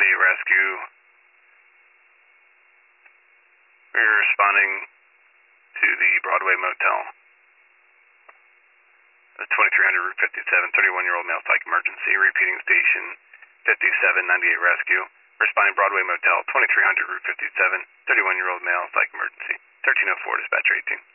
Rescue. We're responding to the Broadway Motel. The 2300 Route 57, 31-year-old male psych emergency. Repeating station 5798 Rescue. Responding Broadway Motel, 2300 Route 57, 31-year-old male psych emergency. 1304 dispatcher 18.